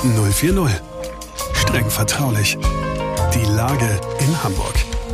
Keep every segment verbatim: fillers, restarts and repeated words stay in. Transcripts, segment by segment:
null vier null. Streng vertraulich. Die Lage in Hamburg.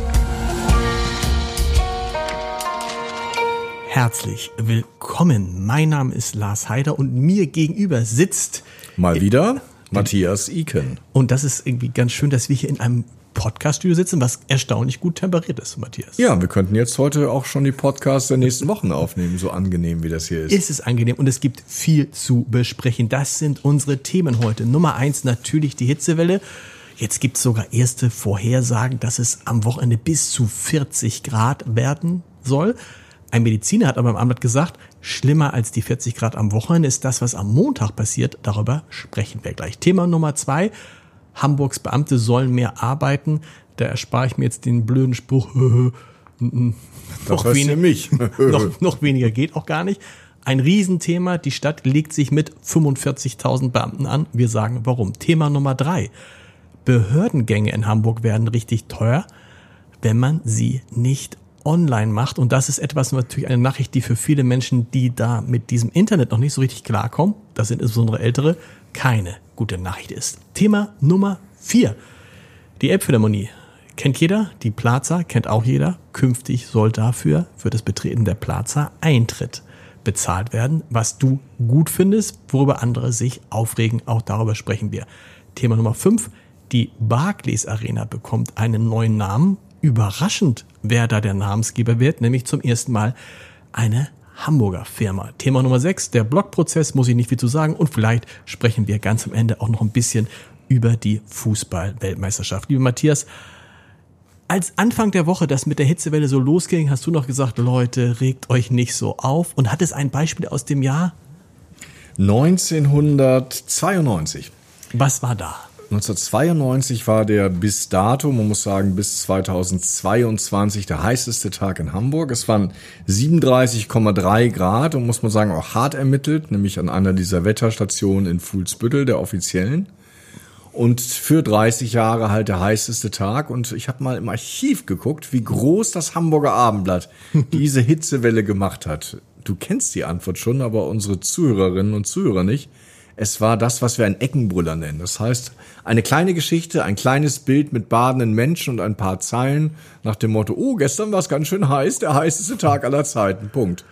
Herzlich willkommen. Mein Name ist Lars Heider und mir gegenüber sitzt mal wieder Matthias Iken. Und das ist irgendwie ganz schön, dass wir hier in einem Podcaststudio sitzen, was erstaunlich gut temperiert ist, Matthias. Ja, wir könnten jetzt heute auch schon die Podcasts der nächsten Wochen aufnehmen, so angenehm wie das hier ist. Es ist angenehm und es gibt viel zu besprechen. Das sind unsere Themen heute. Nummer eins natürlich die Hitzewelle. Jetzt gibt es sogar erste Vorhersagen, dass es am Wochenende bis zu vierzig Grad werden soll. Ein Mediziner hat aber im Abendblatt gesagt, schlimmer als die vierzig Grad am Wochenende ist das, was am Montag passiert. Darüber sprechen wir gleich. Thema Nummer zwei. Hamburgs Beamte sollen mehr arbeiten. Da erspare ich mir jetzt den blöden Spruch. noch, wenig, mich. noch, noch weniger geht auch gar nicht. Ein Riesenthema. Die Stadt legt sich mit fünfundvierzigtausend Beamten an. Wir sagen warum. Thema Nummer drei. Behördengänge in Hamburg werden richtig teuer, wenn man sie nicht online macht. Und das ist etwas, natürlich eine Nachricht, die für viele Menschen, die da mit diesem Internet noch nicht so richtig klarkommen, das sind insbesondere Ältere, keine gute Nachricht ist. Thema Nummer vier. Die Elbphilharmonie. Kennt jeder, die Plaza kennt auch jeder. Künftig soll dafür, für das Betreten der Plaza, Eintritt bezahlt werden. Was du gut findest, worüber andere sich aufregen, auch darüber sprechen wir. Thema Nummer fünf. Die Barclays Arena bekommt einen neuen Namen. Überraschend, wer da der Namensgeber wird, nämlich zum ersten Mal eine Hamburger Firma. Thema Nummer sechs, der Blockprozess, muss ich nicht viel zu sagen. Und vielleicht sprechen wir ganz am Ende auch noch ein bisschen über die Fußball-Weltmeisterschaft. Lieber Matthias, als Anfang der Woche das mit der Hitzewelle so losging, hast du noch gesagt, Leute, regt euch nicht so auf. Und hattest ein Beispiel aus dem Jahr? neunzehnhundertzweiundneunzig. Was war da? neunzehnhundertzweiundneunzig war der bis dato, man muss sagen bis zweitausendzweiundzwanzig, der heißeste Tag in Hamburg. Es waren siebenunddreißig Komma drei Grad und muss man sagen auch hart ermittelt, nämlich an einer dieser Wetterstationen in Fuhlsbüttel, der offiziellen. Und für dreißig Jahre halt der heißeste Tag. Und ich habe mal im Archiv geguckt, wie groß das Hamburger Abendblatt diese Hitzewelle gemacht hat. Du kennst die Antwort schon, aber unsere Zuhörerinnen und Zuhörer nicht. Es war das, was wir einen Eckenbrüller nennen. Das heißt, eine kleine Geschichte, ein kleines Bild mit badenden Menschen und ein paar Zeilen nach dem Motto, oh, gestern war es ganz schön heiß, der heißeste Tag aller Zeiten, Punkt.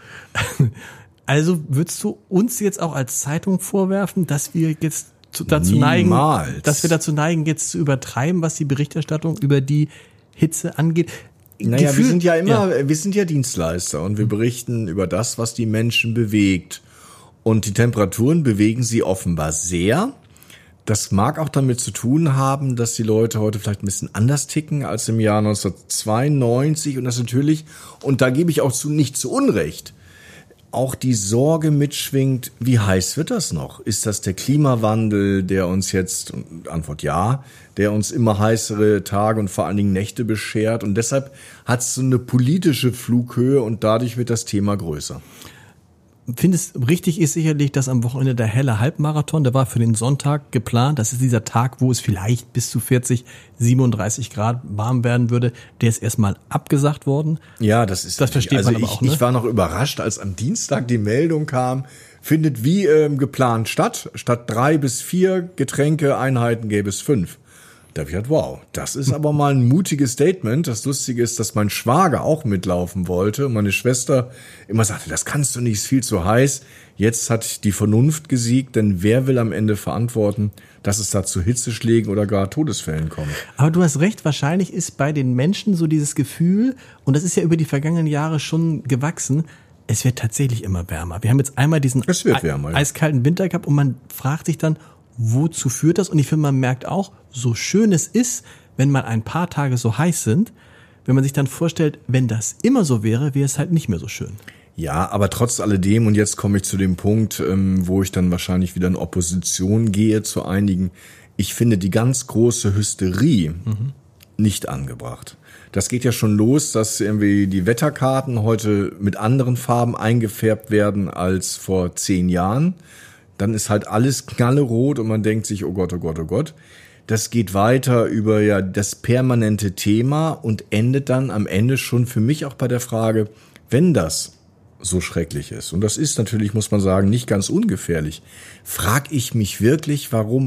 Also würdest du uns jetzt auch als Zeitung vorwerfen, dass wir jetzt dazu Niemals. neigen, dass wir dazu neigen, jetzt zu übertreiben, was die Berichterstattung über die Hitze angeht? Naja, Gefühl, wir sind ja immer, ja. wir sind ja Dienstleister und wir berichten über das, was die Menschen bewegt. Und die Temperaturen bewegen sie offenbar sehr. Das mag auch damit zu tun haben, dass die Leute heute vielleicht ein bisschen anders ticken als im Jahr neunzehnhundertzweiundneunzig. Und das natürlich, und da gebe ich auch zu, nicht zu Unrecht, auch die Sorge mitschwingt, wie heiß wird das noch? Ist das der Klimawandel, der uns jetzt, Antwort ja, der uns immer heißere Tage und vor allen Dingen Nächte beschert? Und deshalb hat es so eine politische Flughöhe und dadurch wird das Thema größer. Findest richtig ist sicherlich, dass am Wochenende der helle Halbmarathon, der war für den Sonntag geplant. Das ist dieser Tag, wo es vielleicht bis zu vierzig, siebenunddreißig Grad warm werden würde. Der ist erstmal abgesagt worden. Ja, das ist, das versteht also man aber ich, auch. Ne? Ich war noch überrascht, als am Dienstag die Meldung kam, findet wie ähm, geplant statt. Statt drei bis vier Getränkeeinheiten gäbe es fünf. Da habe ich gedacht, wow, das ist aber mal ein mutiges Statement. Das Lustige ist, dass mein Schwager auch mitlaufen wollte und meine Schwester immer sagte, das kannst du nicht, ist viel zu heiß. Jetzt hat die Vernunft gesiegt, denn wer will am Ende verantworten, dass es da zu Hitzeschlägen oder gar Todesfällen kommt? Aber du hast recht, wahrscheinlich ist bei den Menschen so dieses Gefühl, und das ist ja über die vergangenen Jahre schon gewachsen, es wird tatsächlich immer wärmer. Wir haben jetzt einmal diesen es wird wärmer, ja. eiskalten Winter gehabt und man fragt sich dann, wozu führt das? Und ich finde, man merkt auch, so schön es ist, wenn mal ein paar Tage so heiß sind, wenn man sich dann vorstellt, wenn das immer so wäre, wäre es halt nicht mehr so schön. Ja, aber trotz alledem, und jetzt komme ich zu dem Punkt, wo ich dann wahrscheinlich wieder in Opposition gehe zu einigen, ich finde die ganz große Hysterie mhm. nicht angebracht. Das geht ja schon los, dass irgendwie die Wetterkarten heute mit anderen Farben eingefärbt werden als vor zehn Jahren. Dann ist halt alles knallerot und man denkt sich, oh Gott, oh Gott, oh Gott. Das geht weiter über ja das permanente Thema und endet dann am Ende schon für mich auch bei der Frage, wenn das so schrecklich ist, und das ist natürlich, muss man sagen, nicht ganz ungefährlich, frage ich mich wirklich, warum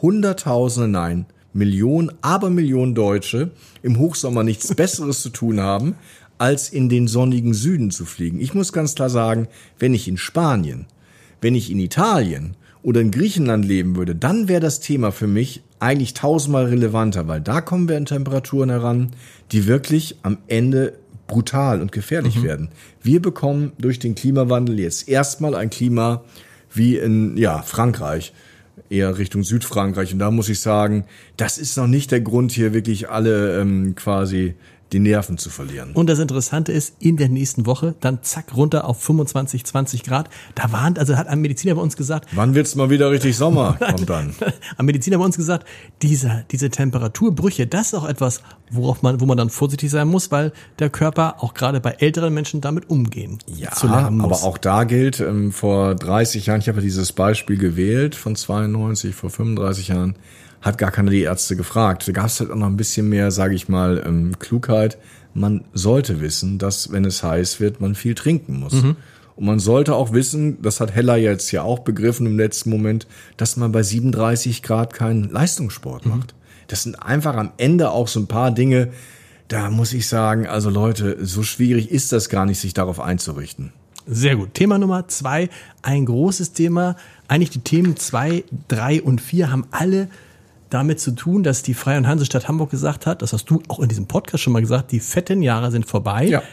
Hunderttausende, nein, Millionen, aber Millionen Deutsche im Hochsommer nichts Besseres zu tun haben, als in den sonnigen Süden zu fliegen. Ich muss ganz klar sagen, wenn ich in Spanien, wenn ich in Italien oder in Griechenland leben würde, dann wäre das Thema für mich eigentlich tausendmal relevanter, weil da kommen wir an Temperaturen heran, die wirklich am Ende brutal und gefährlich mhm. werden. Wir bekommen durch den Klimawandel jetzt erstmal ein Klima wie in ja Frankreich, eher Richtung Südfrankreich. Und da muss ich sagen, das ist noch nicht der Grund, hier wirklich alle ähm, quasi die Nerven zu verlieren. Und das Interessante ist, in der nächsten Woche dann zack runter auf fünfundzwanzig, zwanzig Grad. Da warnt, also hat ein Mediziner bei uns gesagt. Wann wird's mal wieder richtig Sommer? Kommt dann. Ein Mediziner bei uns gesagt, diese, diese Temperaturbrüche, das ist auch etwas, worauf man, wo man dann vorsichtig sein muss, weil der Körper auch gerade bei älteren Menschen damit umgehen ja, zu lernen muss. Aber auch da gilt, ähm, vor dreißig Jahren, ich habe ja dieses Beispiel gewählt von zweiundneunzig, vor fünfunddreißig Jahren, hat gar keiner die Ärzte gefragt. Da gab es halt auch noch ein bisschen mehr, sage ich mal, ähm, Klugheit. Man sollte wissen, dass, wenn es heiß wird, man viel trinken muss. Mhm. Und man sollte auch wissen, das hat Heller jetzt ja auch begriffen im letzten Moment, dass man bei siebenunddreißig Grad keinen Leistungssport mhm. macht. Das sind einfach am Ende auch so ein paar Dinge, da muss ich sagen, also Leute, so schwierig ist das gar nicht, sich darauf einzurichten. Sehr gut. Thema Nummer zwei, ein großes Thema. Eigentlich die Themen zwei, drei und vier haben alle damit zu tun, dass die Freie und Hansestadt Hamburg gesagt hat, das hast du auch in diesem Podcast schon mal gesagt, die fetten Jahre sind vorbei. Ja.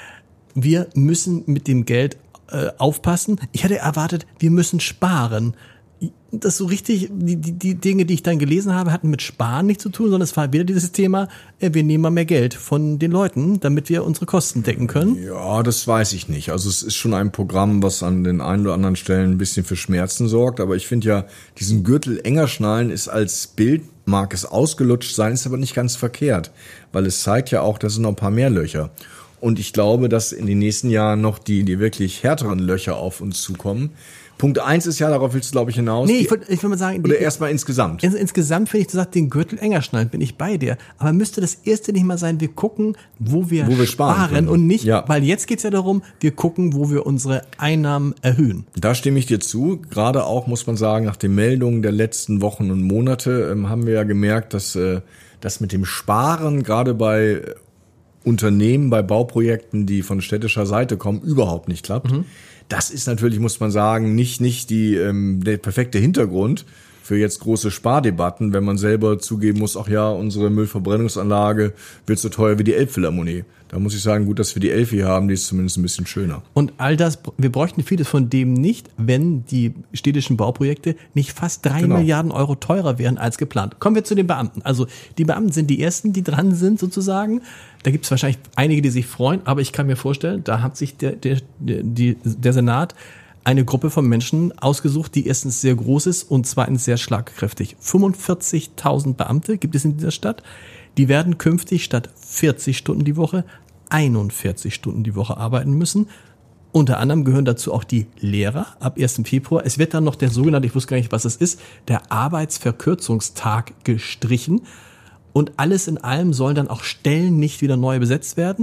Wir müssen mit dem Geld äh, aufpassen. Ich hätte erwartet, wir müssen sparen. Das so richtig, die, die, die Dinge, die ich dann gelesen habe, hatten mit Sparen nichts zu tun, sondern es war wieder dieses Thema, äh, wir nehmen mal mehr Geld von den Leuten, damit wir unsere Kosten decken können. Ja, das weiß ich nicht. Also es ist schon ein Programm, was an den einen oder anderen Stellen ein bisschen für Schmerzen sorgt, aber ich finde ja, diesen Gürtel enger schnallen ist als Bild, mag es ausgelutscht sein, ist aber nicht ganz verkehrt, weil es zeigt ja auch, da sind noch ein paar mehr Löcher. Und ich glaube, dass in den nächsten Jahren noch die, die wirklich härteren Löcher auf uns zukommen. Punkt eins ist ja, darauf willst du, glaube ich, hinaus. Nee, ich würde ich würd mal sagen... Oder erstmal insgesamt. Ins, insgesamt finde ich, du sagst, den Gürtel enger schnallen, bin ich bei dir. Aber müsste das erste nicht mal sein, wir gucken, wo wir, wo wir sparen, sparen und nicht, ja. Weil jetzt geht's ja darum, wir gucken, wo wir unsere Einnahmen erhöhen. Da stimme ich dir zu. Gerade auch, muss man sagen, nach den Meldungen der letzten Wochen und Monate ähm, haben wir ja gemerkt, dass äh, das mit dem Sparen gerade bei Unternehmen, bei Bauprojekten, die von städtischer Seite kommen, überhaupt nicht klappt. Mhm. Das ist natürlich, muss man sagen, nicht nicht die ähm, der perfekte Hintergrund für jetzt große Spardebatten, wenn man selber zugeben muss, ach ja, unsere Müllverbrennungsanlage wird so teuer wie die Elbphilharmonie. Da muss ich sagen, gut, dass wir die Elfi haben, die ist zumindest ein bisschen schöner. Und all das, wir bräuchten vieles von dem nicht, wenn die städtischen Bauprojekte nicht fast drei genau. Milliarden Euro teurer wären als geplant. Kommen wir zu den Beamten. Also die Beamten sind die Ersten, die dran sind sozusagen. Da gibt es wahrscheinlich einige, die sich freuen, aber ich kann mir vorstellen, da hat sich der, der, der, die, der Senat eine Gruppe von Menschen ausgesucht, die erstens sehr groß ist und zweitens sehr schlagkräftig. fünfundvierzigtausend Beamte gibt es in dieser Stadt. Die werden künftig statt vierzig Stunden die Woche einundvierzig Stunden die Woche arbeiten müssen. Unter anderem gehören dazu auch die Lehrer ab ersten Februar. Es wird dann noch der sogenannte, ich wusste gar nicht, was das ist, der Arbeitsverkürzungstag gestrichen. Und alles in allem sollen dann auch Stellen nicht wieder neu besetzt werden.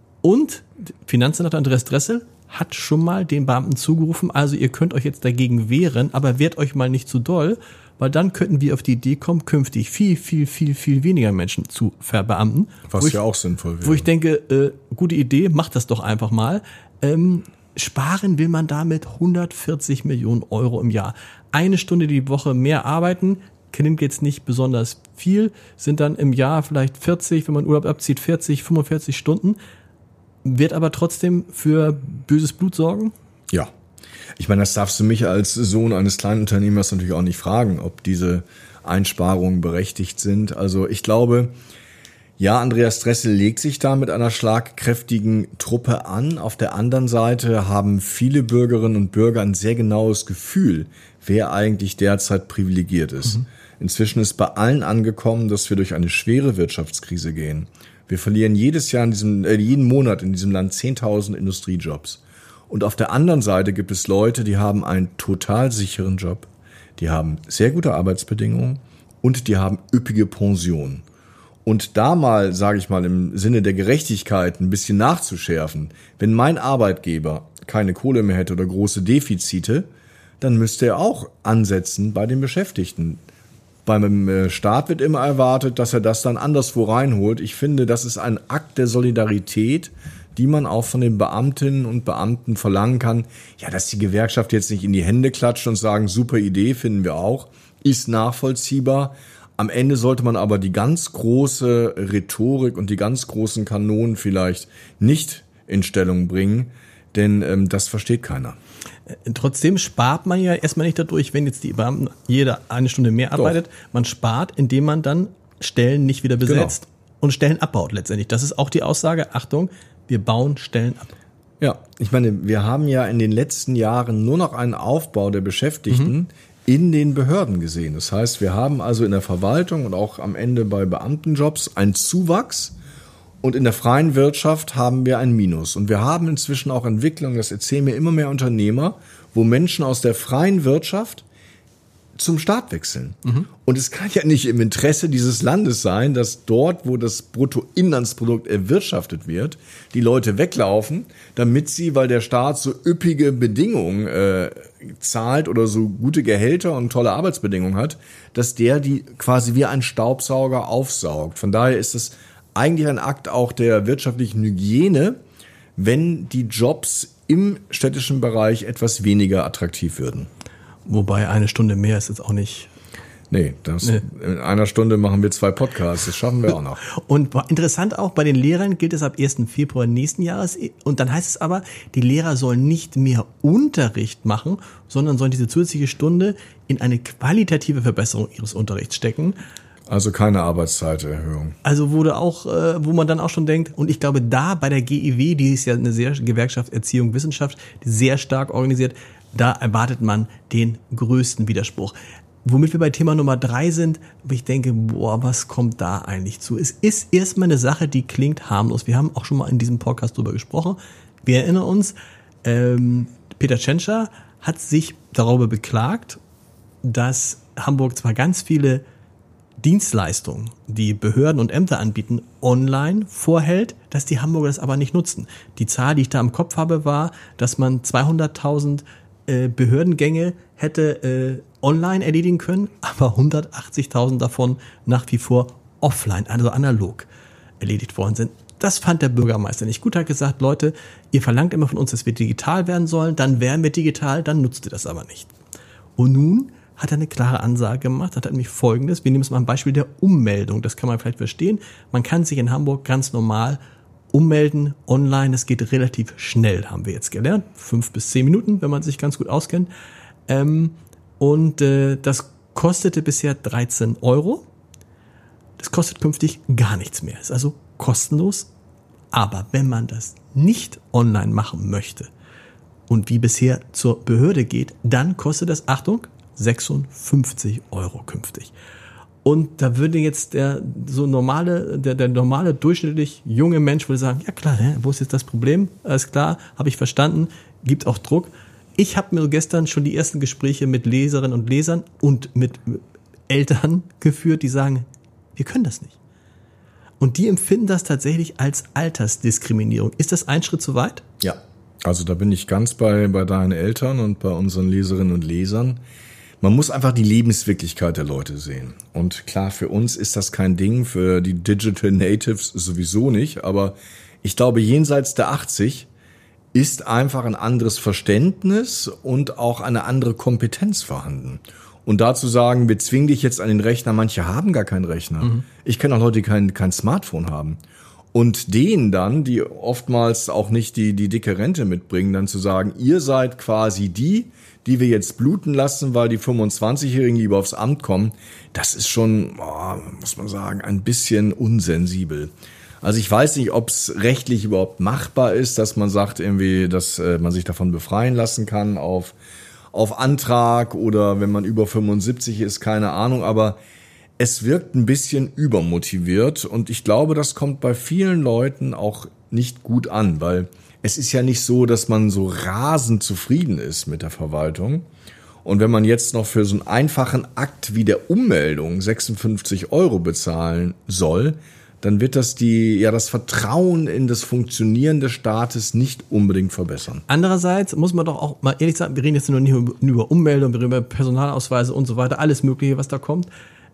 Und Finanzsenator Andreas Dressel hat schon mal den Beamten zugerufen, also ihr könnt euch jetzt dagegen wehren, aber wehrt euch mal nicht zu doll, weil dann könnten wir auf die Idee kommen, künftig viel, viel, viel, viel weniger Menschen zu verbeamten. Was ich, ja auch sinnvoll wäre. Wo ich denke, äh, gute Idee, macht das doch einfach mal. Ähm, sparen will man damit hundertvierzig Millionen Euro im Jahr. Eine Stunde die Woche mehr arbeiten, klingt jetzt nicht besonders viel, sind dann im Jahr vielleicht vierzig, wenn man Urlaub abzieht, vierzig, fünfundvierzig Stunden. Wird aber trotzdem für böses Blut sorgen? Ja. Ich meine, das darfst du mich als Sohn eines kleinen Unternehmers natürlich auch nicht fragen, ob diese Einsparungen berechtigt sind. Also ich glaube, ja, Andreas Dressel legt sich da mit einer schlagkräftigen Truppe an. Auf der anderen Seite haben viele Bürgerinnen und Bürger ein sehr genaues Gefühl, wer eigentlich derzeit privilegiert ist. Mhm. Inzwischen ist bei allen angekommen, dass wir durch eine schwere Wirtschaftskrise gehen. Wir verlieren jedes Jahr in diesem, äh, jeden Monat in diesem Land zehntausend Industriejobs. Und auf der anderen Seite gibt es Leute, die haben einen total sicheren Job, die haben sehr gute Arbeitsbedingungen und die haben üppige Pensionen. Und da mal, sage ich mal, im Sinne der Gerechtigkeit ein bisschen nachzuschärfen, wenn mein Arbeitgeber keine Kohle mehr hätte oder große Defizite, dann müsste er auch ansetzen bei den Beschäftigten. Beim Staat wird immer erwartet, dass er das dann anderswo reinholt. Ich finde, das ist ein Akt der Solidarität, die man auch von den Beamtinnen und Beamten verlangen kann. Ja, dass die Gewerkschaft jetzt nicht in die Hände klatscht und sagen, super Idee, finden wir auch, ist nachvollziehbar. Am Ende sollte man aber die ganz große Rhetorik und die ganz großen Kanonen vielleicht nicht in Stellung bringen, denn ähm, das versteht keiner. Trotzdem spart man ja erstmal nicht dadurch, wenn jetzt die Beamten jeder eine Stunde mehr arbeitet. Doch. Man spart, indem man dann Stellen nicht wieder besetzt genau. und Stellen abbaut letztendlich. Das ist auch die Aussage, Achtung, wir bauen Stellen ab. Ja, ich meine, wir haben ja in den letzten Jahren nur noch einen Aufbau der Beschäftigten mhm. in den Behörden gesehen. Das heißt, wir haben also in der Verwaltung und auch am Ende bei Beamtenjobs einen Zuwachs. Und in der freien Wirtschaft haben wir ein Minus. Und wir haben inzwischen auch Entwicklungen, das erzählen mir immer mehr Unternehmer, wo Menschen aus der freien Wirtschaft zum Staat wechseln. Mhm. Und es kann ja nicht im Interesse dieses Landes sein, dass dort, wo das Bruttoinlandsprodukt erwirtschaftet wird, die Leute weglaufen, damit sie, weil der Staat so üppige Bedingungen äh, zahlt oder so gute Gehälter und tolle Arbeitsbedingungen hat, dass der die quasi wie ein Staubsauger aufsaugt. Von daher ist es eigentlich ein Akt auch der wirtschaftlichen Hygiene, wenn die Jobs im städtischen Bereich etwas weniger attraktiv würden. Wobei eine Stunde mehr ist jetzt auch nicht... Nee, das, nee. In einer Stunde machen wir zwei Podcasts, das schaffen wir auch noch. Und interessant auch, bei den Lehrern gilt es ab ersten Februar nächsten Jahres. Und dann heißt es aber, die Lehrer sollen nicht mehr Unterricht machen, sondern sollen diese zusätzliche Stunde in eine qualitative Verbesserung ihres Unterrichts stecken. Also keine Arbeitszeiterhöhung. Also wurde auch, äh, wo man dann auch schon denkt, und ich glaube, da bei der G E W, die ist ja eine sehr Gewerkschaft Erziehung Wissenschaft, die sehr stark organisiert, da erwartet man den größten Widerspruch. Womit wir bei Thema Nummer drei sind, wo ich denke, boah, was kommt da eigentlich zu? Es ist erstmal eine Sache, die klingt harmlos. Wir haben auch schon mal in diesem Podcast drüber gesprochen. Wir erinnern uns, ähm, Peter Tschentscher hat sich darüber beklagt, dass Hamburg zwar ganz viele Dienstleistungen, die Behörden und Ämter anbieten, online vorhält, dass die Hamburger das aber nicht nutzen. Die Zahl, die ich da im Kopf habe, war, dass man zweihunderttausend äh, Behördengänge hätte äh, online erledigen können, aber hundertachtzigtausend davon nach wie vor offline, also analog erledigt worden sind. Das fand der Bürgermeister nicht gut, hat gesagt, Leute, ihr verlangt immer von uns, dass wir digital werden sollen, dann werden wir digital, dann nutzt ihr das aber nicht. Und nun hat er eine klare Ansage gemacht, hat er nämlich Folgendes, wir nehmen es mal ein Beispiel der Ummeldung, das kann man vielleicht verstehen, man kann sich in Hamburg ganz normal ummelden, online, das geht relativ schnell, haben wir jetzt gelernt, fünf bis zehn Minuten, wenn man sich ganz gut auskennt, ähm, und äh, das kostete bisher dreizehn Euro, das kostet künftig gar nichts mehr, ist also kostenlos, aber wenn man das nicht online machen möchte und wie bisher zur Behörde geht, dann kostet das, Achtung, sechsundfünfzig Euro künftig. Und da würde jetzt der so normale, der, der normale, durchschnittlich junge Mensch würde sagen, ja klar, hä, wo ist jetzt das Problem? Alles klar, habe ich verstanden, gibt auch Druck. Ich habe mir gestern schon die ersten Gespräche mit Leserinnen und Lesern und mit Eltern geführt, die sagen, wir können das nicht. Und die empfinden das tatsächlich als Altersdiskriminierung. Ist das ein Schritt zu weit? Ja, also da bin ich ganz bei, bei deinen Eltern und bei unseren Leserinnen und Lesern. Man muss einfach die Lebenswirklichkeit der Leute sehen. Und klar, für uns ist das kein Ding, für die Digital Natives sowieso nicht. Aber ich glaube, jenseits der achtzig ist einfach ein anderes Verständnis und auch eine andere Kompetenz vorhanden. Und dazu sagen, wir zwingen dich jetzt an den Rechner, manche haben gar keinen Rechner. Mhm. Ich kenne auch Leute, die kein, kein Smartphone haben. Und denen dann, die oftmals auch nicht die, die dicke Rente mitbringen, dann zu sagen, ihr seid quasi die, die wir jetzt bluten lassen, weil die fünfundzwanzigjährigen lieber aufs Amt kommen, das ist schon, oh, muss man sagen, ein bisschen unsensibel. Also ich weiß nicht, ob es rechtlich überhaupt machbar ist, dass man sagt irgendwie, dass äh, man sich davon befreien lassen kann auf, auf Antrag oder wenn man über fünfundsiebzig ist, keine Ahnung, aber es wirkt ein bisschen übermotiviert und ich glaube, das kommt bei vielen Leuten auch nicht gut an, weil es ist ja nicht so, dass man so rasend zufrieden ist mit der Verwaltung. Und wenn man jetzt noch für so einen einfachen Akt wie der Ummeldung sechsundfünfzig Euro bezahlen soll, dann wird das die, ja, das Vertrauen in das Funktionieren des Staates nicht unbedingt verbessern. Andererseits muss man doch auch mal ehrlich sagen, wir reden jetzt nur nicht über Ummeldung, wir reden über Personalausweise und so weiter, alles Mögliche, was da kommt.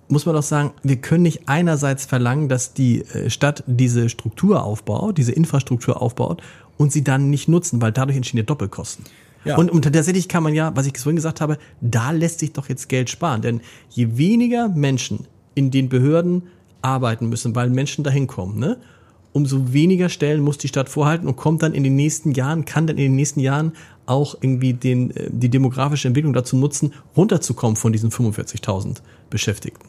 muss man doch sagen, wir können nicht einerseits verlangen, dass die Stadt diese Struktur aufbaut, diese Infrastruktur aufbaut und sie dann nicht nutzen, weil dadurch entstehen ja Doppelkosten. Ja. Und, und tatsächlich kann man ja, was ich vorhin gesagt habe, da lässt sich doch jetzt Geld sparen. Denn je weniger Menschen in den Behörden arbeiten müssen, weil Menschen dahin kommen, ne, umso weniger Stellen muss die Stadt vorhalten und kommt dann in den nächsten Jahren, kann dann in den nächsten Jahren auch irgendwie den, die demografische Entwicklung dazu nutzen, runterzukommen von diesen fünfundvierzigtausend Beschäftigten.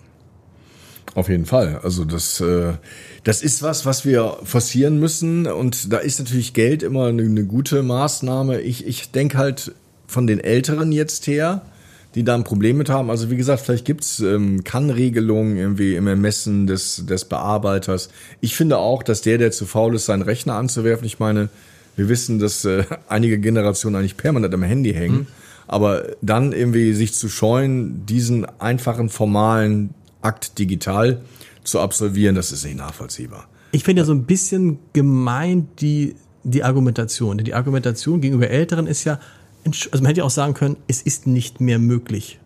Auf jeden Fall. Also das, äh, das ist was, was wir forcieren müssen. Und da ist natürlich Geld immer eine, eine gute Maßnahme. Ich, ich denke halt von den Älteren jetzt her, die da ein Problem mit haben. Also wie gesagt, vielleicht gibt's ähm, Kann-Regelungen irgendwie im Ermessen des, des Bearbeiters. Ich finde auch, dass der, der zu faul ist, seinen Rechner anzuwerfen, ich meine, wir wissen, dass äh, einige Generationen eigentlich permanent am Handy hängen. Mhm. Aber dann irgendwie sich zu scheuen, diesen einfachen, formalen Akt digital zu absolvieren, das ist nicht nachvollziehbar. Ich finde ja so ein bisschen gemein die, die Argumentation. Die Argumentation gegenüber Älteren ist ja, also man hätte ja auch sagen können, es ist nicht mehr möglich,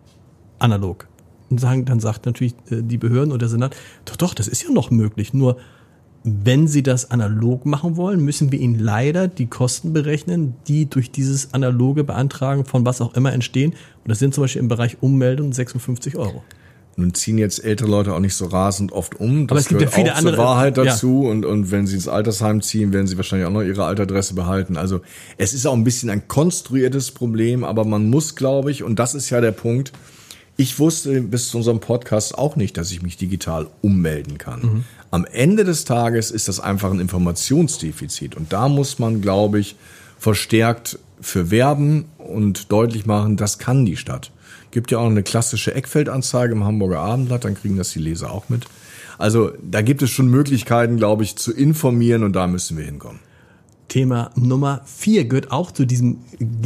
analog. Und sagen, dann sagt natürlich die Behörden oder der Senat, doch, doch, das ist ja noch möglich. Nur, wenn sie das analog machen wollen, müssen wir ihnen leider die Kosten berechnen, die durch dieses analoge Beantragen von was auch immer entstehen. Und das sind zum Beispiel im Bereich Ummeldung sechsundfünfzig Euro. Nun ziehen jetzt ältere Leute auch nicht so rasend oft um. Das aber es gibt ja viele auch andere zur Wahrheit dazu. Ja. Und, und wenn sie ins Altersheim ziehen, werden sie wahrscheinlich auch noch ihre alte Adresse behalten. Also es ist auch ein bisschen ein konstruiertes Problem, aber man muss, glaube ich, und das ist ja der Punkt, ich wusste bis zu unserem Podcast auch nicht, dass ich mich digital ummelden kann. Mhm. Am Ende des Tages ist das einfach ein Informationsdefizit. Und da muss man, glaube ich, verstärkt für werben und deutlich machen, das kann die Stadt. Gibt ja auch eine klassische Eckfeldanzeige im Hamburger Abendblatt, dann kriegen das die Leser auch mit. Also da gibt es schon Möglichkeiten, glaube ich, zu informieren und da müssen wir hinkommen. Thema Nummer vier gehört auch zu diesem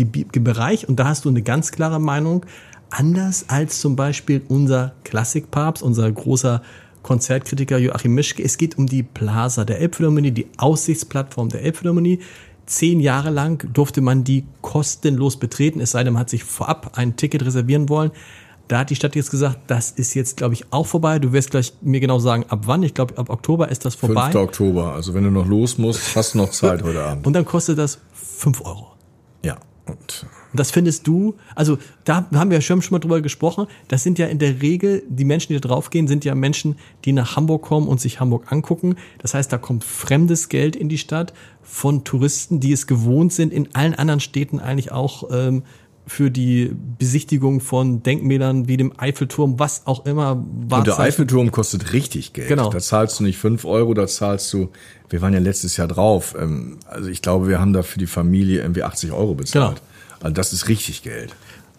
Bereich und da hast du eine ganz klare Meinung. Anders als zum Beispiel unser Klassikpapst, unser großer Konzertkritiker Joachim Mischke. Es geht um die Plaza der Elbphilharmonie, die Aussichtsplattform der Elbphilharmonie. Zehn Jahre lang durfte man die kostenlos betreten, es sei denn, man hat sich vorab ein Ticket reservieren wollen. Da hat die Stadt jetzt gesagt, das ist jetzt, glaube ich, auch vorbei. Du wirst gleich mir genau sagen, ab wann. Ich glaube, ab Oktober ist das vorbei. fünfter Oktober, also wenn du noch los musst, hast du noch Zeit heute Abend. Und dann kostet das fünf Euro. Ja. Und das findest du, also da haben wir ja schon mal drüber gesprochen, das sind ja in der Regel, die Menschen, die da draufgehen, sind ja Menschen, die nach Hamburg kommen und sich Hamburg angucken. Das heißt, da kommt fremdes Geld in die Stadt von Touristen, die es gewohnt sind, in allen anderen Städten eigentlich auch ähm, für die Besichtigung von Denkmälern wie dem Eiffelturm, was auch immer. Und der Eiffelturm kostet richtig Geld. Genau. Da zahlst du nicht fünf Euro, da zahlst du, wir waren ja letztes Jahr drauf, also ich glaube, wir haben da für die Familie irgendwie achtzig Euro bezahlt. Genau. Also das ist richtig Geld.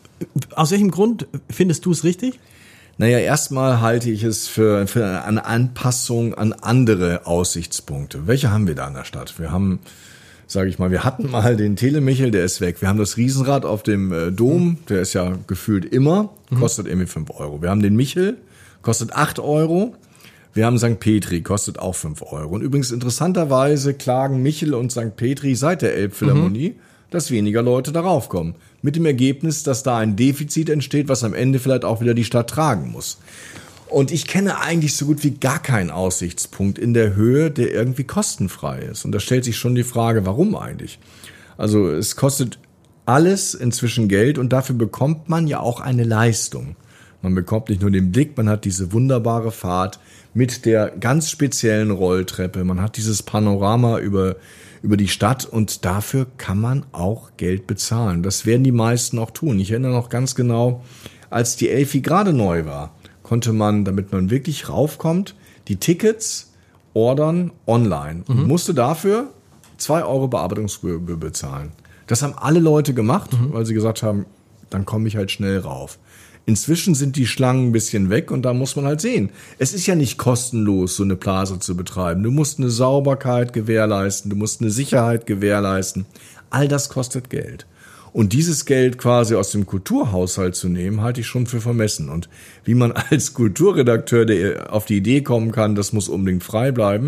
Aus welchem Grund findest du es richtig? Naja, erstmal halte ich es für, für eine Anpassung an andere Aussichtspunkte. Welche haben wir da in der Stadt? Wir haben, sage ich mal, wir hatten mal den Telemichel, der ist weg. Wir haben das Riesenrad auf dem äh, Dom, der ist ja gefühlt immer, kostet irgendwie fünf Euro. Wir haben den Michel, kostet acht Euro. Wir haben Sankt Petri, kostet auch fünf Euro. Und übrigens interessanterweise klagen Michel und Sankt Petri seit der Elbphilharmonie, mhm. dass weniger Leute darauf kommen. Mit dem Ergebnis, dass da ein Defizit entsteht, was am Ende vielleicht auch wieder die Stadt tragen muss. Und ich kenne eigentlich so gut wie gar keinen Aussichtspunkt in der Höhe, der irgendwie kostenfrei ist. Und da stellt sich schon die Frage, warum eigentlich? Also es kostet alles inzwischen Geld und dafür bekommt man ja auch eine Leistung. Man bekommt nicht nur den Blick, man hat diese wunderbare Fahrt mit der ganz speziellen Rolltreppe, man hat dieses Panorama über über die Stadt und dafür kann man auch Geld bezahlen. Das werden die meisten auch tun. Ich erinnere noch ganz genau, als die Elfi gerade neu war, konnte man, damit man wirklich raufkommt, die Tickets ordern online und mhm. musste dafür zwei Euro Bearbeitungsgebühr bezahlen. Das haben alle Leute gemacht, mhm. weil sie gesagt haben, dann komme ich halt schnell rauf. Inzwischen sind die Schlangen ein bisschen weg und da muss man halt sehen. Es ist ja nicht kostenlos, so eine Plaza zu betreiben. Du musst eine Sauberkeit gewährleisten, du musst eine Sicherheit gewährleisten. All das kostet Geld. Und dieses Geld quasi aus dem Kulturhaushalt zu nehmen, halte ich schon für vermessen. Und wie man als Kulturredakteur der auf die Idee kommen kann, das muss unbedingt frei bleiben,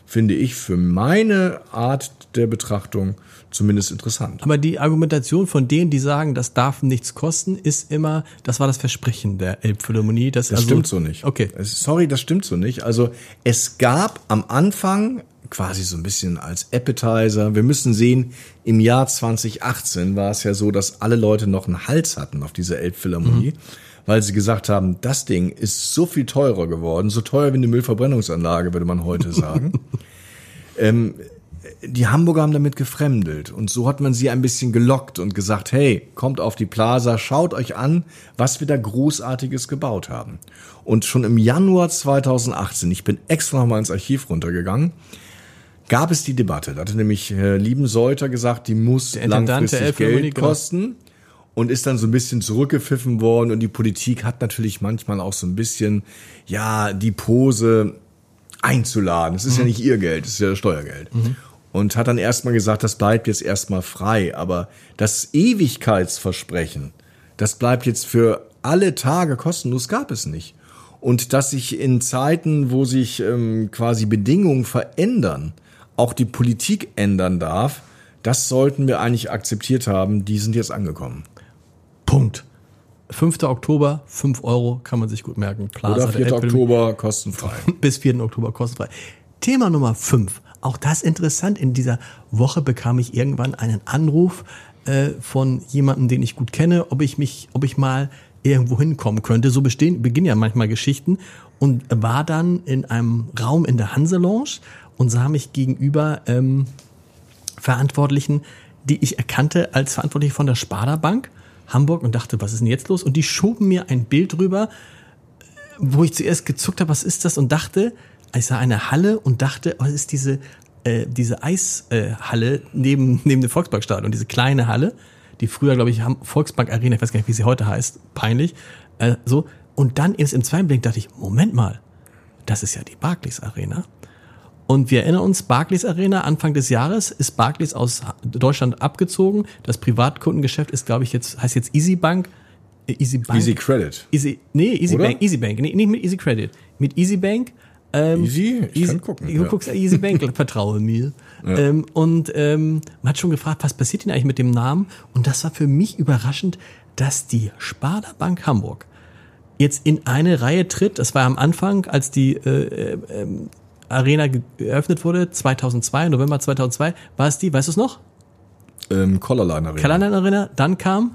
finde ich für meine Art der Betrachtung zumindest interessant. Aber die Argumentation von denen, die sagen, das darf nichts kosten, ist immer, das war das Versprechen der Elbphilharmonie. Das, das also, stimmt so nicht. Okay. Sorry, das stimmt so nicht. Also es gab am Anfang quasi so ein bisschen als Appetizer. Wir müssen sehen, im Jahr zwanzig achtzehn war es ja so, dass alle Leute noch einen Hals hatten auf diese Elbphilharmonie, mhm. weil sie gesagt haben, das Ding ist so viel teurer geworden, so teuer wie eine Müllverbrennungsanlage, würde man heute sagen. ähm, Die Hamburger haben damit gefremdelt und so hat man sie ein bisschen gelockt und gesagt, hey, kommt auf die Plaza, schaut euch an, was wir da Großartiges gebaut haben. Und schon im Januar zweitausendachtzehn, ich bin extra nochmal ins Archiv runtergegangen, gab es die Debatte. Da hatte nämlich Herr Liebenseuter gesagt, die muss langfristig Geld kosten und ist dann so ein bisschen zurückgepfiffen worden und die Politik hat natürlich manchmal auch so ein bisschen, ja, die Pose einzuladen. Es ist mhm. ja nicht ihr Geld, es ist ja das Steuergeld. Mhm. Und hat dann erstmal gesagt, das bleibt jetzt erstmal frei. Aber das Ewigkeitsversprechen, das bleibt jetzt für alle Tage kostenlos, gab es nicht. Und dass sich in Zeiten, wo sich ähm, quasi Bedingungen verändern, auch die Politik ändern darf, das sollten wir eigentlich akzeptiert haben. Die sind jetzt angekommen. Punkt. fünfter Oktober, fünf Euro, kann man sich gut merken. Plaza Oder vierter Oktober kostenfrei. Bis vierten Oktober kostenfrei. Thema Nummer fünf. Auch das interessant. In dieser Woche bekam ich irgendwann einen Anruf äh, von jemandem, den ich gut kenne, ob ich mich, ob ich mal irgendwo hinkommen könnte. So bestehen, beginnen ja manchmal Geschichten. Und war dann in einem Raum in der Hanse-Lounge und sah mich gegenüber ähm, Verantwortlichen, die ich erkannte als Verantwortliche von der Sparda Bank Hamburg und dachte, was ist denn jetzt los? Und die schoben mir ein Bild rüber, wo ich zuerst gezuckt habe, was ist das? Und dachte, ich sah eine Halle und dachte, was ist diese äh, diese Eishalle äh, neben neben dem Volksparkstadion, diese kleine Halle, die früher, glaube ich, Volksbank Arena, ich weiß gar nicht, wie sie heute heißt, peinlich, äh, so. Und dann erst im zweiten Blick dachte ich, Moment mal, das ist ja die Barclays Arena. Und wir erinnern uns, Barclays Arena, Anfang des Jahres ist Barclays aus Deutschland abgezogen. Das Privatkundengeschäft ist, glaube ich, jetzt, heißt jetzt Easy Bank. Äh, Easy Bank. Easy Credit. Easy, nee, Easy Oder? Bank, Easy Bank, nee, nicht mit Easy Credit. Mit Easy Bank. Ähm, Easy? Ich Easy, kann gucken. Du ja. guckst Easy Bank, vertraue mir. Ja. Ähm, und ähm, man hat schon gefragt, was passiert denn eigentlich mit dem Namen? Und das war für mich überraschend, dass die Sparda Bank Hamburg jetzt in eine Reihe tritt. Das war am Anfang, als die äh, äh, Arena geöffnet wurde, zweitausendzwei, November zweitausendzwei, war es die, weißt du es noch? Ähm, Collarline Arena. Collarline Arena, dann kam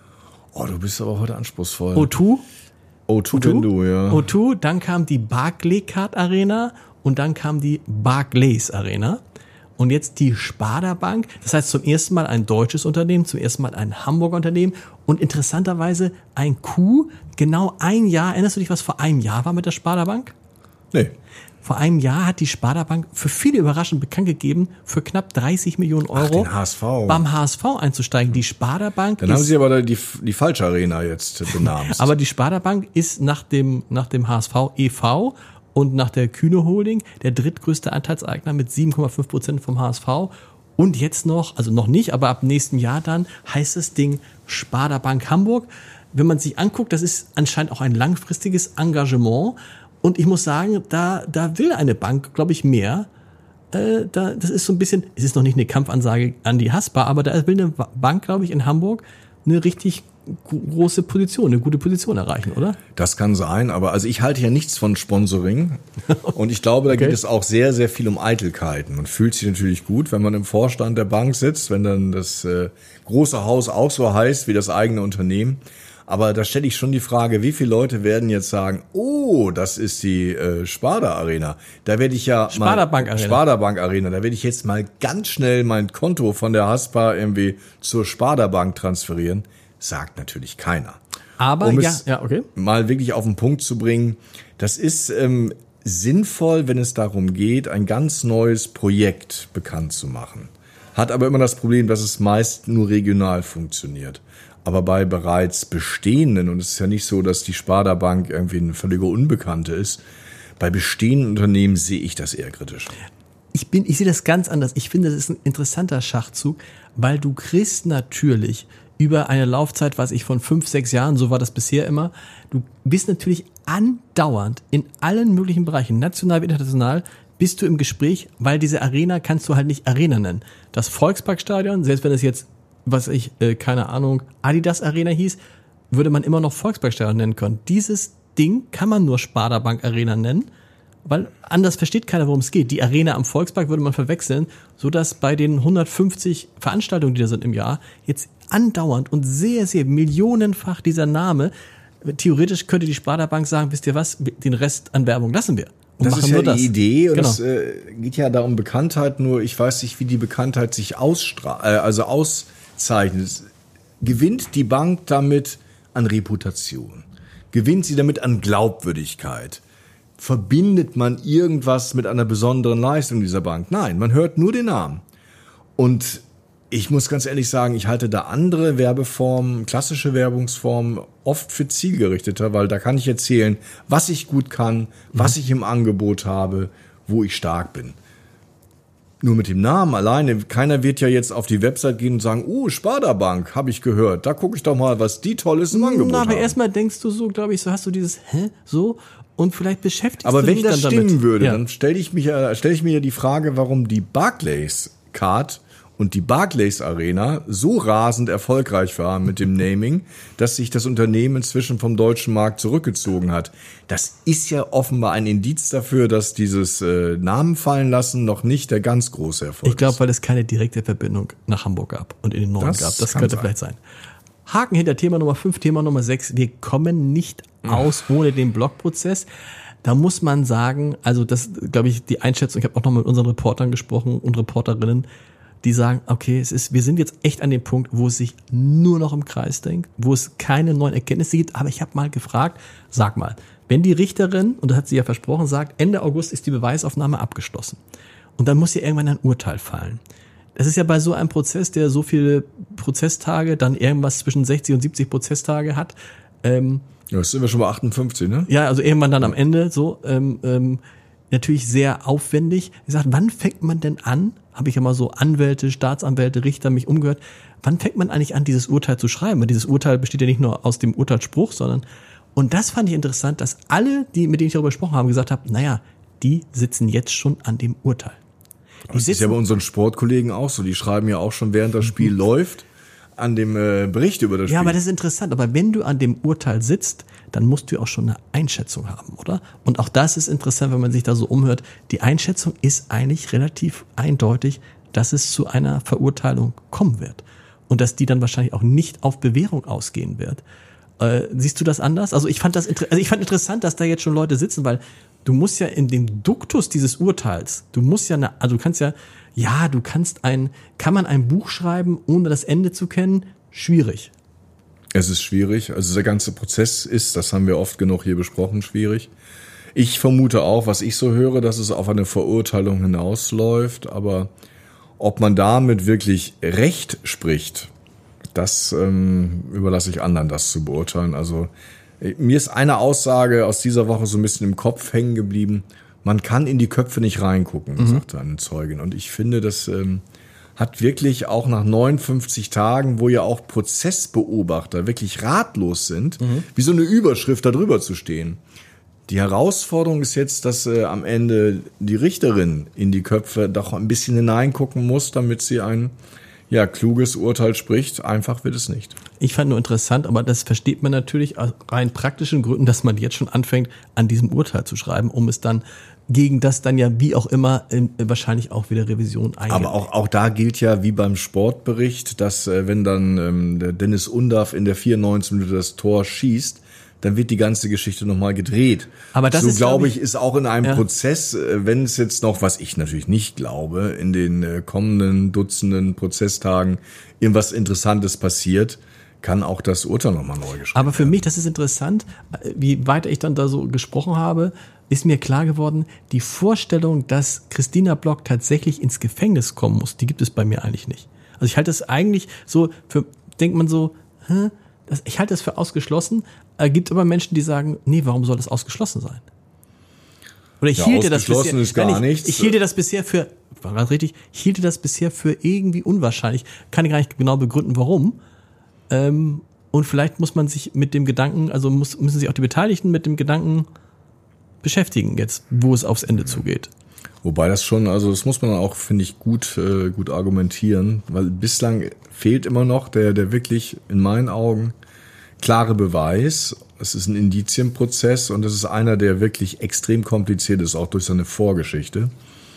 Oh, du bist aber heute anspruchsvoll. O zwei. O zwei bin du, ja. O zwei, dann kam die Barclaycard Arena und dann kam die Barclays Arena. Und jetzt die Sparda Bank, das heißt zum ersten Mal ein deutsches Unternehmen, zum ersten Mal ein Hamburger Unternehmen und interessanterweise ein Coup, genau ein Jahr, erinnerst du dich, was vor einem Jahr war mit der Sparda Bank? Nee. Vor einem Jahr hat die Sparda Bank für viele überraschend bekannt gegeben, für knapp dreißig Millionen Euro Ach, den H S V. beim H S V einzusteigen. Die Sparda Bank Dann ist, haben sie aber die, die falsche Arena jetzt benannt. aber die Sparda Bank ist nach dem, nach dem H S V e V und nach der Kühne Holding der drittgrößte Anteilseigner mit sieben Komma fünf Prozent vom H S V. Und jetzt noch, also noch nicht, aber ab nächsten Jahr dann heißt das Ding Sparda Bank Hamburg. Wenn man sich anguckt, das ist anscheinend auch ein langfristiges Engagement. Und ich muss sagen, da, da will eine Bank, glaube ich, mehr. Äh, da, das ist so ein bisschen, es ist noch nicht eine Kampfansage an die Haspa, aber da will eine Bank, glaube ich, in Hamburg eine richtig große Position, eine gute Position erreichen, oder? Das kann sein, aber also ich halte ja nichts von Sponsoring und ich glaube, da okay. geht es auch sehr, sehr viel um Eitelkeiten. Man fühlt sich natürlich gut, wenn man im Vorstand der Bank sitzt, wenn dann das äh, große Haus auch so heißt wie das eigene Unternehmen. Aber da stelle ich schon die Frage, wie viele Leute werden jetzt sagen, oh, das ist die äh, Sparda Arena. Da werde ich ja Sparda Bank Arena. Sparda Bank Arena. Da werde ich jetzt mal ganz schnell mein Konto von der Haspa irgendwie zur Sparda Bank transferieren. Sagt natürlich keiner. Aber um ja, es ja, okay. mal wirklich auf den Punkt zu bringen, das ist ähm, sinnvoll, wenn es darum geht, ein ganz neues Projekt bekannt zu machen. Hat aber immer das Problem, dass es meist nur regional funktioniert. Aber bei bereits bestehenden, und es ist ja nicht so, dass die Sparda Bank irgendwie eine völlige Unbekannte ist, bei bestehenden Unternehmen sehe ich das eher kritisch. Ich bin, ich sehe das ganz anders. Ich finde, das ist ein interessanter Schachzug, weil du kriegst natürlich über eine Laufzeit, was ich von fünf, sechs Jahren, so war das bisher immer, du bist natürlich andauernd in allen möglichen Bereichen, national wie international, bist du im Gespräch, weil diese Arena kannst du halt nicht Arena nennen. Das Volksparkstadion, selbst wenn es jetzt, was ich, äh, keine Ahnung, Adidas Arena hieß, würde man immer noch Volksparkstadion nennen können. Dieses Ding kann man nur Sparda-Bank Arena nennen, weil anders versteht keiner, worum es geht. Die Arena am Volkspark würde man verwechseln, sodass bei den hundertfünfzig Veranstaltungen, die da sind im Jahr, jetzt andauernd und sehr, sehr millionenfach dieser Name, theoretisch könnte die Sparda-Bank sagen, wisst ihr was, den Rest an Werbung lassen wir. Und das ist ja die das. Idee und genau. es äh, geht ja da um Bekanntheit, nur ich weiß nicht, wie die Bekanntheit sich ausstrahlt, äh, also auszeichnet. Gewinnt die Bank damit an Reputation? Gewinnt sie damit an Glaubwürdigkeit? Verbindet man irgendwas mit einer besonderen Leistung dieser Bank? Nein, man hört nur den Namen. Und ich muss ganz ehrlich sagen, ich halte da andere Werbeformen, klassische Werbungsformen oft für zielgerichteter, weil da kann ich erzählen, was ich gut kann, was ich im Angebot habe, wo ich stark bin. Nur mit dem Namen alleine, keiner wird ja jetzt auf die Website gehen und sagen, oh, Sparda Bank, habe ich gehört, da gucke ich doch mal, was die Tolles im Angebot Na, aber haben. erstmal denkst du so, glaube ich, so hast du dieses, hä, so, und vielleicht beschäftigst aber du wenn dich das dann stimmen damit. würde, ja. dann stelle ich, mich, äh, stell ich mir ja die Frage, warum die Barclays Card und die Barclays Arena so rasend erfolgreich war mit dem Naming, dass sich das Unternehmen inzwischen vom deutschen Markt zurückgezogen hat. Das ist ja offenbar ein Indiz dafür, dass dieses äh, Namen fallen lassen noch nicht der ganz große Erfolg Ich glaube, ist. weil es keine direkte Verbindung nach Hamburg gab und in den Norden Das gab. Das kann könnte sein. vielleicht sein. Haken hinter Thema Nummer fünf, Thema Nummer sechs. Wir kommen nicht aus ohne den Blockprozess. Da muss man sagen, also das, glaube ich, die Einschätzung, ich habe auch noch mit unseren Reportern gesprochen und Reporterinnen, die sagen, okay, es ist, wir sind jetzt echt an dem Punkt, wo es sich nur noch im Kreis denkt, wo es keine neuen Erkenntnisse gibt. Aber ich habe mal gefragt, sag mal, wenn die Richterin, und das hat sie ja versprochen, sagt, Ende August ist die Beweisaufnahme abgeschlossen. Und dann muss ja irgendwann ein Urteil fallen. Das ist ja bei so einem Prozess, der so viele Prozesstage, dann irgendwas zwischen sechzig und siebzig Prozesstage hat. Ähm, Ja, das sind wir schon bei achtundfünfzig, ne? ja, also irgendwann dann am Ende so, ähm, ähm, natürlich sehr aufwendig. Ich sage, wann fängt man denn an? Habe ich ja mal so Anwälte, Staatsanwälte, Richter mich umgehört. Wann fängt man eigentlich an, dieses Urteil zu schreiben? Weil dieses Urteil besteht ja nicht nur aus dem Urteilsspruch, sondern, und das fand ich interessant, dass alle, die, mit denen ich darüber gesprochen habe, gesagt haben, naja, die sitzen jetzt schon an dem Urteil. Die Das ist sitzen, ja bei unseren Sportkollegen auch so. Die schreiben ja auch schon, während das Spiel läuft, an dem äh, Bericht über das Spiel. ja, aber das ist interessant. Aber wenn du an dem Urteil sitzt, dann musst du ja auch schon eine Einschätzung haben, oder? Und auch das ist interessant, wenn man sich da so umhört. Die Einschätzung ist eigentlich relativ eindeutig, dass es zu einer Verurteilung kommen wird. Und dass die dann wahrscheinlich auch nicht auf Bewährung ausgehen wird. Äh, siehst du das anders? Also ich fand das, inter- also ich fand interessant, dass da jetzt schon Leute sitzen, weil du musst ja in dem Duktus dieses Urteils, du musst ja, eine, also du kannst ja, ja, du kannst ein, kann man ein Buch schreiben, ohne das Ende zu kennen? Schwierig. Es ist schwierig. Also der ganze Prozess ist, das haben wir oft genug hier besprochen, schwierig. Ich vermute auch, was ich so höre, dass es auf eine Verurteilung hinausläuft. Aber ob man damit wirklich Recht spricht, das ähm, überlasse ich anderen, das zu beurteilen. Also mir ist eine Aussage aus dieser Woche so ein bisschen im Kopf hängen geblieben. Man kann in die Köpfe nicht reingucken, mhm. sagte eine Zeugin. Und ich finde, das ähm, hat wirklich auch nach neunundfünfzig Tagen, wo ja auch Prozessbeobachter wirklich ratlos sind, mhm. wie so eine Überschrift da drüber zu stehen. Die Herausforderung ist jetzt, dass äh, am Ende die Richterin in die Köpfe doch ein bisschen hineingucken muss, damit sie ein ja, kluges Urteil spricht. Einfach wird es nicht. Ich fand nur interessant, aber das versteht man natürlich aus rein praktischen Gründen, dass man jetzt schon anfängt, an diesem Urteil zu schreiben, um es dann gegen das dann ja wie auch immer äh, wahrscheinlich auch wieder Revision eingehen. Aber auch, auch da gilt ja wie beim Sportbericht, dass äh, wenn dann ähm, der Dennis Undaff in der vierundneunzigsten Minute das Tor schießt, dann wird die ganze Geschichte nochmal gedreht. Aber das so, ist, glaube glaub ich, ist auch in einem ja. Prozess, äh, wenn es jetzt noch, was ich natürlich nicht glaube, in den äh, kommenden Dutzenden Prozesstagen irgendwas Interessantes passiert, kann auch das Urteil nochmal neu geschrieben Aber für werden. mich, das ist interessant, wie weiter ich dann da so gesprochen habe, ist mir klar geworden, die Vorstellung, dass Christina Block tatsächlich ins Gefängnis kommen muss, die gibt es bei mir eigentlich nicht. Also ich halte das eigentlich so, für, denkt man so, hä, das, ich halte das für ausgeschlossen, äh, gibt aber Menschen, die sagen, nee, warum soll das ausgeschlossen sein? Oder ich Ja, hielte das bisher, ausgeschlossen ist gar nein, ich, nichts. ich hielte das bisher für, war ganz richtig, ich hielte das bisher für irgendwie unwahrscheinlich, kann ich gar nicht genau begründen, warum. Ähm, und vielleicht muss man sich mit dem Gedanken, also muss, müssen sich auch die Beteiligten mit dem Gedanken beschäftigen jetzt, wo es aufs Ende zugeht. Wobei das schon, also das muss man auch, finde ich, gut, äh, gut argumentieren, weil bislang fehlt immer noch der, der wirklich in meinen Augen klare Beweis. Es ist ein Indizienprozess und es ist einer, der wirklich extrem kompliziert ist, auch durch seine Vorgeschichte.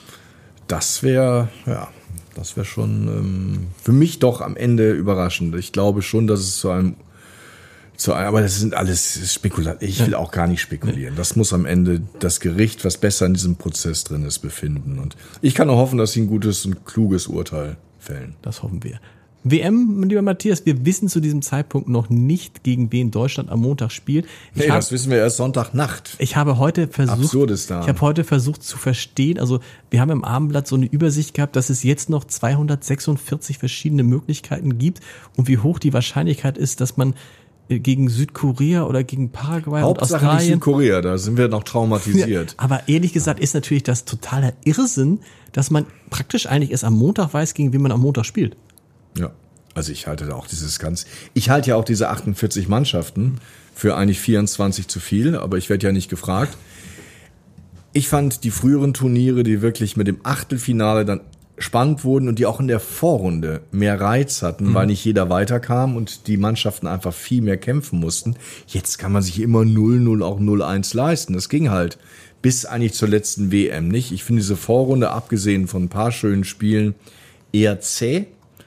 Das wäre, ja, das wäre schon ähm, für mich doch am Ende überraschend. Ich glaube schon, dass es zu einem, zu einem, aber das sind alles Spekulationen. Ich will auch gar nicht spekulieren. Das muss am Ende das Gericht, was besser in diesem Prozess drin ist, befinden. Und ich kann nur hoffen, dass sie ein gutes und kluges Urteil fällen. Das hoffen wir. W M, lieber Matthias, wir wissen zu diesem Zeitpunkt noch nicht, gegen wen Deutschland am Montag spielt. Ich nee, hab, das wissen wir erst Sonntagnacht. Ich habe heute versucht, Absurdistan. ich habe heute versucht zu verstehen, also wir haben im Abendblatt so eine Übersicht gehabt, dass es jetzt noch zweihundertsechsundvierzig verschiedene Möglichkeiten gibt und wie hoch die Wahrscheinlichkeit ist, dass man gegen Südkorea oder gegen Paraguay Hauptsache und Australien. Nicht Südkorea, da sind wir noch traumatisiert. Ja, aber ehrlich gesagt ist natürlich das totaler Irrsinn, dass man praktisch eigentlich erst am Montag weiß, gegen wen man am Montag spielt. Ja, also ich halte da auch dieses ganz, ich halte ja auch diese achtundvierzig Mannschaften für eigentlich vierundzwanzig zu viel, aber ich werde ja nicht gefragt. Ich fand die früheren Turniere, die wirklich mit dem Achtelfinale dann spannend wurden und die auch in der Vorrunde mehr Reiz hatten, mhm. weil nicht jeder weiterkam und die Mannschaften einfach viel mehr kämpfen mussten. Jetzt kann man sich immer null null, auch null eins leisten. Das ging halt bis eigentlich zur letzten W M nicht. Ich finde diese Vorrunde, abgesehen von ein paar schönen Spielen, eher zäh.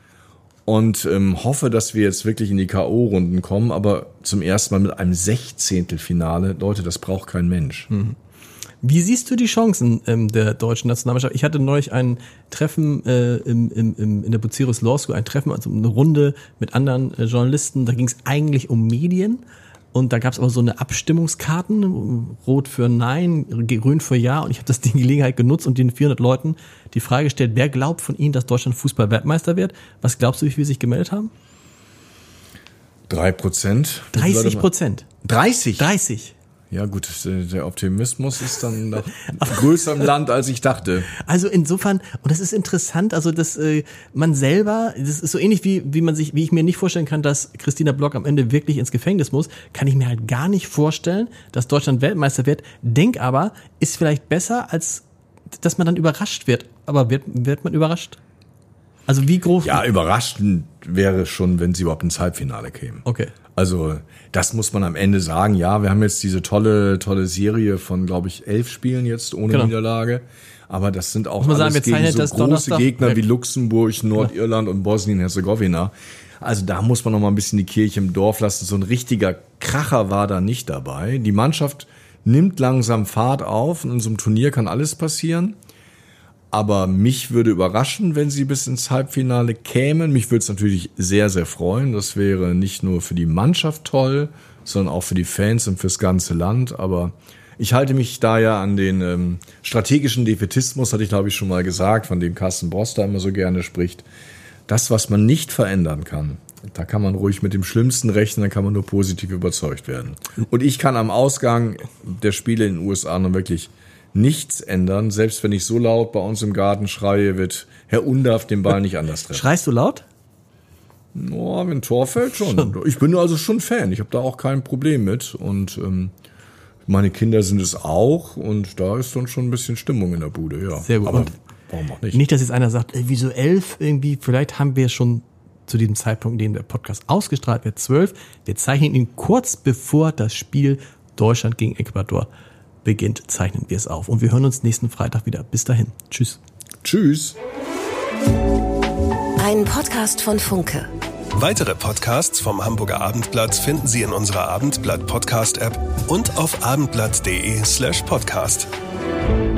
Und ähm, hoffe, dass wir jetzt wirklich in die K O-Runden kommen, aber zum ersten Mal mit einem Sechzehntelfinale. Leute, das braucht kein Mensch. Mhm. Wie siehst du die Chancen ähm, der deutschen Nationalmannschaft? Ich hatte neulich ein Treffen äh, im, im, im, in der Bucerius Law School, ein Treffen, also eine Runde mit anderen äh, Journalisten. Da ging es eigentlich um Medien. Und da gab es aber so eine Abstimmungskarten, rot für Nein, grün für Ja. Und ich habe das die Gelegenheit genutzt und den vierhundert Leuten die Frage gestellt, wer glaubt von Ihnen, dass Deutschland Fußball-Weltmeister wird? Was glaubst du, wie viele sich gemeldet haben? Drei Prozent. dreißig Prozent. dreißig? dreißig. Ja gut, der Optimismus ist dann noch größer im Land, als ich dachte. Also insofern, und das ist interessant, also dass äh, man selber, das ist so ähnlich wie wie man sich, wie ich mir nicht vorstellen kann, dass Christina Block am Ende wirklich ins Gefängnis muss, kann ich mir halt gar nicht vorstellen, dass Deutschland Weltmeister wird. Denk aber, ist vielleicht besser, als dass man dann überrascht wird. Aber wird wird man überrascht? Also wie groß? Ja, überraschend wäre schon, wenn sie überhaupt ins Halbfinale kämen. Okay. Also das muss man am Ende sagen. Ja, wir haben jetzt diese tolle, tolle Serie von, glaube ich, elf Spielen jetzt ohne genau. Niederlage. Aber das sind auch muss man alles sagen, wir gegen so das große Donnerstag Gegner weg. wie Luxemburg, Nordirland und Bosnien-Herzegowina. Also da muss man noch mal ein bisschen die Kirche im Dorf lassen. So ein richtiger Kracher war da nicht dabei. Die Mannschaft nimmt langsam Fahrt auf. In so einem Turnier kann alles passieren. Aber mich würde überraschen, wenn sie bis ins Halbfinale kämen. Mich würde es natürlich sehr, sehr freuen. Das wäre nicht nur für die Mannschaft toll, sondern auch für die Fans und fürs ganze Land. Aber ich halte mich da ja an den ähm, strategischen Defätismus, hatte ich glaube ich schon mal gesagt, von dem Carsten Broster immer so gerne spricht. Das, was man nicht verändern kann, da kann man ruhig mit dem Schlimmsten rechnen, dann kann man nur positiv überzeugt werden. Und ich kann am Ausgang der Spiele in den U S A noch wirklich nichts ändern. Selbst wenn ich so laut bei uns im Garten schreie, wird Herr Undaff den Ball nicht anders treffen. Schreist du laut? No, wenn ein Tor fällt, schon. schon. Ich bin also schon Fan. Ich habe da auch kein Problem mit. Und ähm, meine Kinder sind es auch. Und da ist dann schon ein bisschen Stimmung in der Bude. Ja. Sehr gut. Aber und warum auch nicht? Nicht, dass jetzt einer sagt, ey, wieso elf irgendwie? Vielleicht haben wir schon zu diesem Zeitpunkt, in dem der Podcast ausgestrahlt wird, zwölf. Wir zeichnen ihn kurz bevor das Spiel Deutschland gegen Ecuador beginnt, zeichnen wir es auf. Und wir hören uns nächsten Freitag wieder. Bis dahin. Tschüss. Tschüss. Ein Podcast von Funke. Weitere Podcasts vom Hamburger Abendblatt finden Sie in unserer Abendblatt Podcast App und auf abendblatt.de slash podcast.